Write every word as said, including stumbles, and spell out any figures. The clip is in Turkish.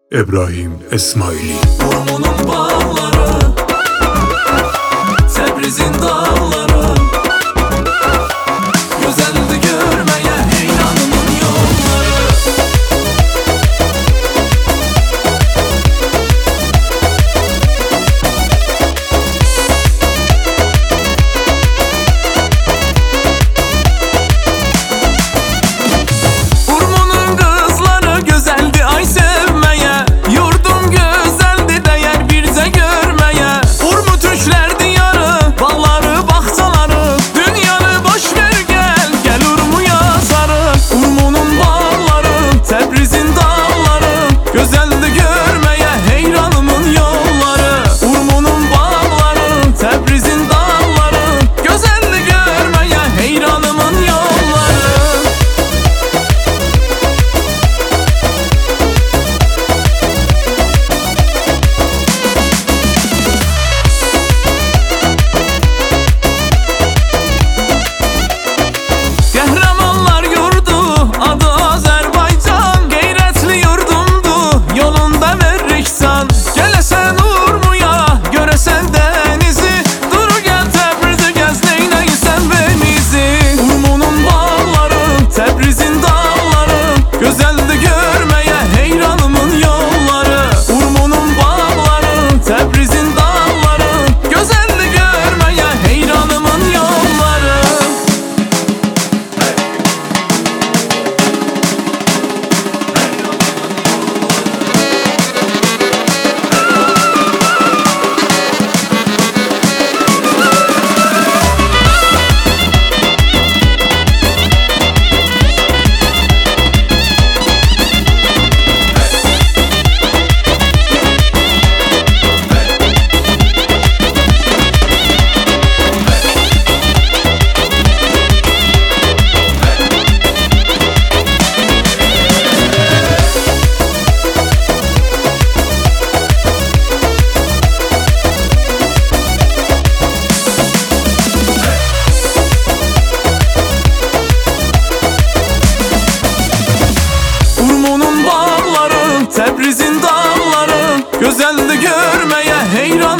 İbrahim Esmaili. Urmunun bağları, Tebriz'in dağları, güzeldi görmeye heyranımın yolları. Urmunun kızları güzeldi ay sevmeye, yurdum güzeldi değer bir de görmeye. Urmu Türkler diyarı, bağları bahçaları, dünyanı boş ver gel, gel Urmu'ya sarıl. Urmunun bağları, Tebriz'in dağları, güzeldi görmeye heyranımın yolları. Urmunun bağları, Tebriz'in dağları, güzeldi görmeye heyranımın yolları. Qəhrəmanlar yurdu, adı Azərbaycan, qeyrətli yurdumdu, yolunda veririk can. Gələsən Urmuya, görəsən dənizi, dur gəl Təbrizi gəz, neynəysən benizi. Urmunun bağları, Təbrizin dağları, gözəldi görməyə heyranımın yolları. Urmunun bağları, Təbrizin dağları, gözəldi görməyə heyranımın yolları. Urmunun bağları, Tebriz'in dağları, güzeldi görmeye heyran.